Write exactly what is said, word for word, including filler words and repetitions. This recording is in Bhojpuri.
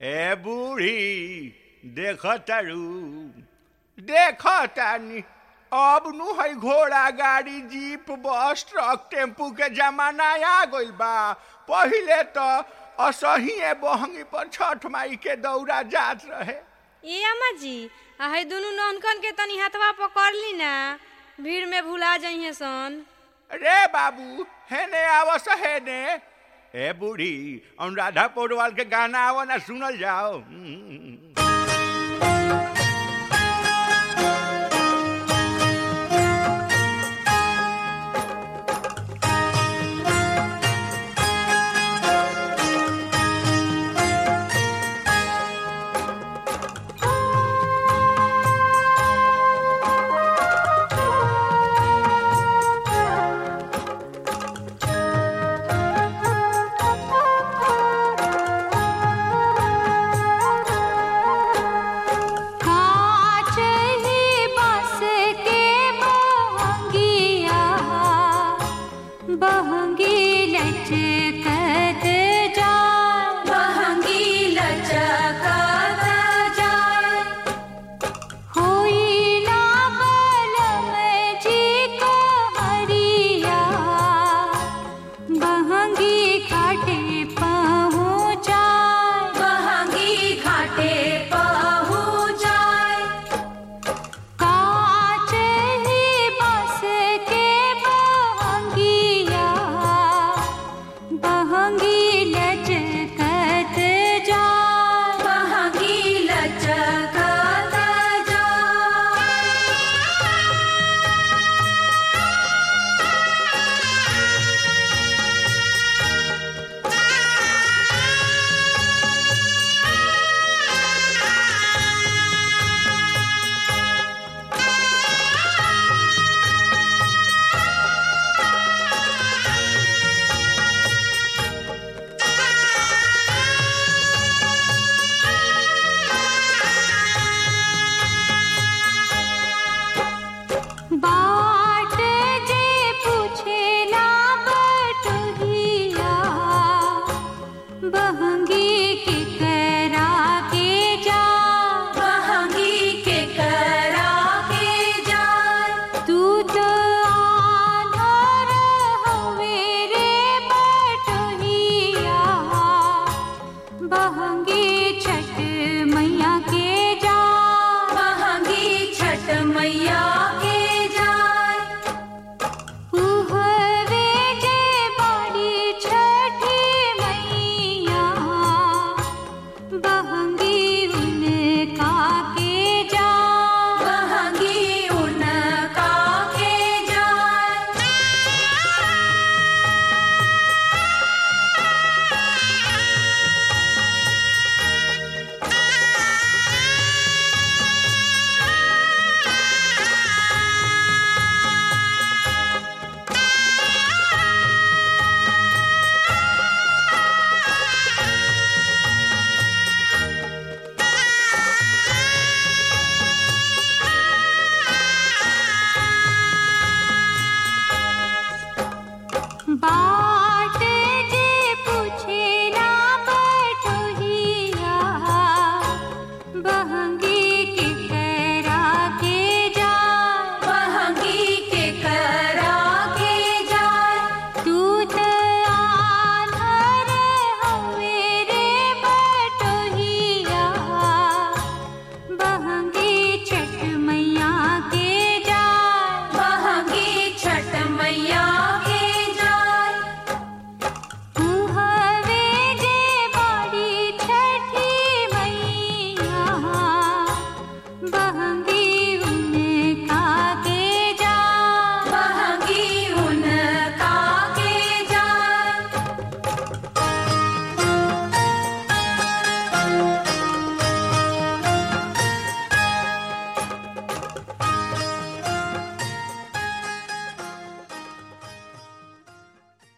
ए बूढ़ी देख तारू देख तानी अब नु है घोड़ा गाड़ी जीप बस ट्रक टेम्पू के जमाना आ गइल बा। पहिले तो असही बहंगी पर छठ माई के दौरा जात रहे। ए अम्मा जी आहे दुनु नौनकन के तनी हाथवा पकड़ ली ना, भीड़ में भुला जाइए सन। रे बाबू हेने आवस हेने। ए बूढ़ी अनुराधा पौडवाल के गाना आवा ना सुनल जाओ। बहंगी